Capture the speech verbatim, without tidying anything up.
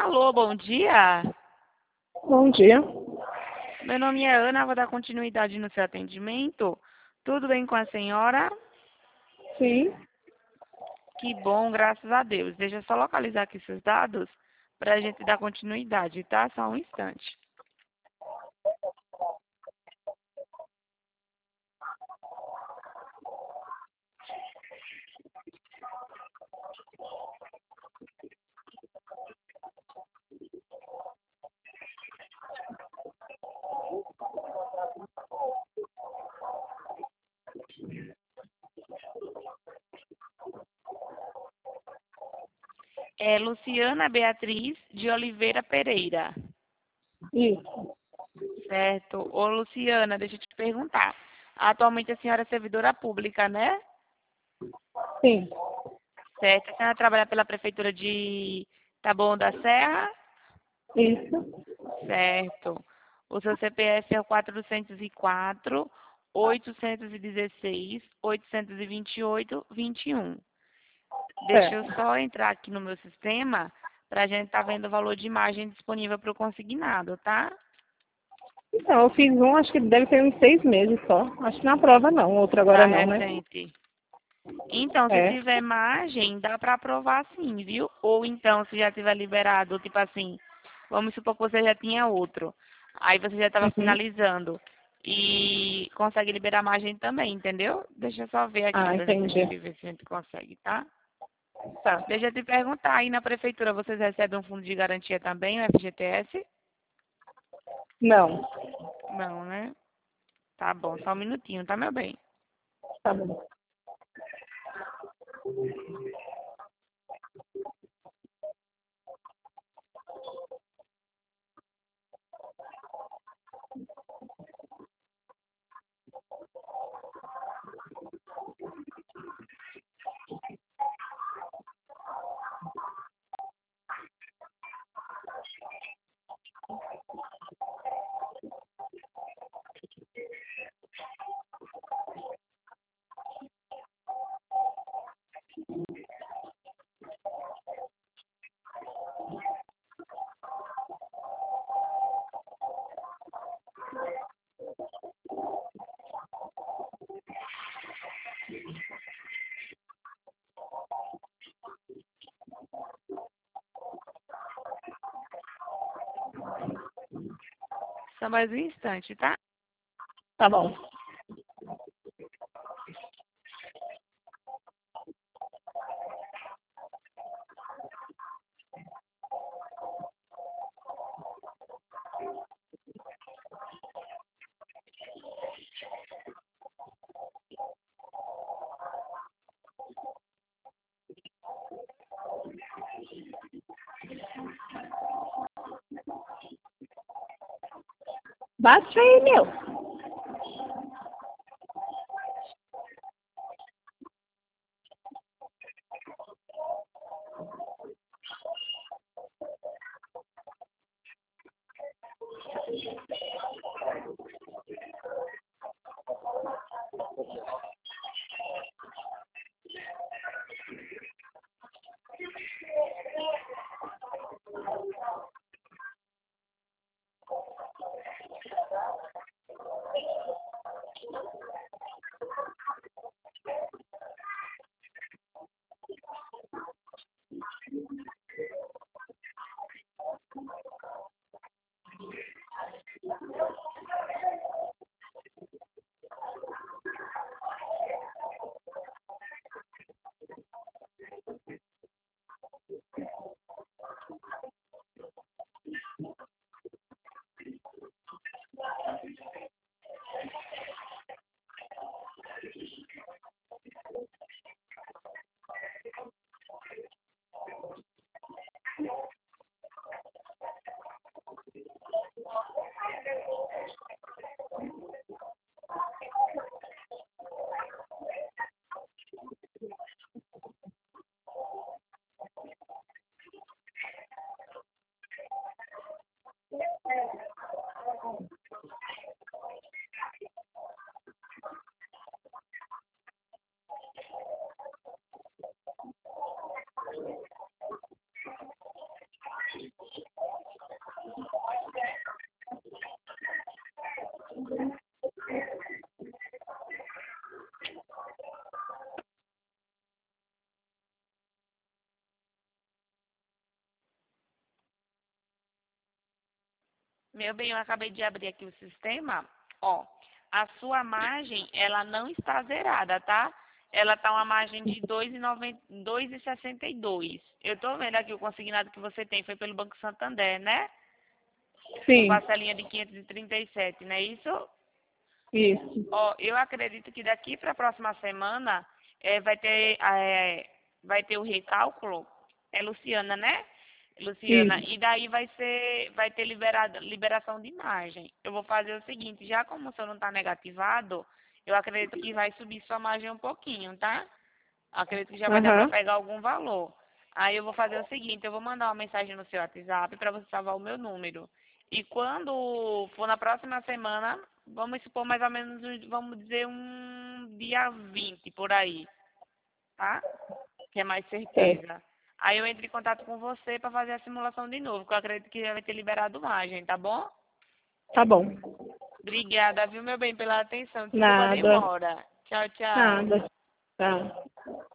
Alô, bom dia. Bom dia. Meu nome é Ana, vou dar continuidade no seu atendimento. Tudo bem com a senhora? Sim. Que bom, graças a Deus. Deixa eu só localizar aqui seus dados para a gente dar continuidade, tá? Só um instante. É Luciana Beatriz de Oliveira Pereira. Isso. Certo. Ô, Luciana, deixa eu te perguntar. Atualmente a senhora é servidora pública, né? Sim. Certo. A senhora trabalha pela Prefeitura de Taboão da Serra? Isso. Certo. O seu C P F é o quatrocentos e quatro, oitocentos e dezesseis, oitocentos e vinte e oito, vinte e um. Deixa eu Certo. só entrar aqui no meu sistema para a gente estar vendo o valor de imagem disponível para o consignado, tá? Então, eu fiz um, acho que deve ter uns seis meses só. Acho que na prova não, outro agora Tá não, né? recente. Então, se É. tiver margem, dá para aprovar sim, viu? Ou então, se já tiver liberado, tipo assim, vamos supor que você já tinha outro. Aí você já estava Uhum. finalizando. E consegue liberar margem também, entendeu? Deixa eu só ver aqui Ah, pra gente entendi. ver se a gente consegue, tá? Tá. Deixa eu te perguntar, aí na prefeitura vocês recebem um fundo de garantia também, o F G T S? Não. Não, né? Tá bom, só um minutinho, tá, meu bem? Tá bom. Só mais um instante, tá? Tá bom. Bate aí, meu. Meu bem, eu acabei de abrir aqui o sistema. Ó, a sua margem, ela não está zerada, tá? Ela tá uma margem de dois e sessenta e dois. Eu tô vendo aqui o consignado que você tem, foi pelo Banco Santander, né? Com Sim, parcelinha de quinhentos e trinta e sete, não é isso? isso. Ó, eu acredito que daqui para a próxima semana é, vai ter é, vai ter o recálculo. É Luciana, né? Luciana, Isso. e daí vai ser vai ter liberada, liberação de margem. Eu vou fazer o seguinte, já como o seu não está negativado, eu acredito que vai subir sua margem um pouquinho, tá? Acredito que já vai dar para Aham. pegar algum valor. Aí eu vou fazer o seguinte, eu vou mandar uma mensagem no seu WhatsApp para você salvar o meu número. E quando for na próxima semana, vamos supor mais ou menos, um- vamos dizer um dia vinte por aí, tá? Que é mais Certo. certeza. Aí eu entro em contato com você para fazer a simulação de novo, que eu acredito que já vai ter liberado margem, tá bom? Tá bom. Obrigada, viu, meu bem, pela atenção. Desculpa a Nada. demora. Tchau, tchau. Nada. Tá.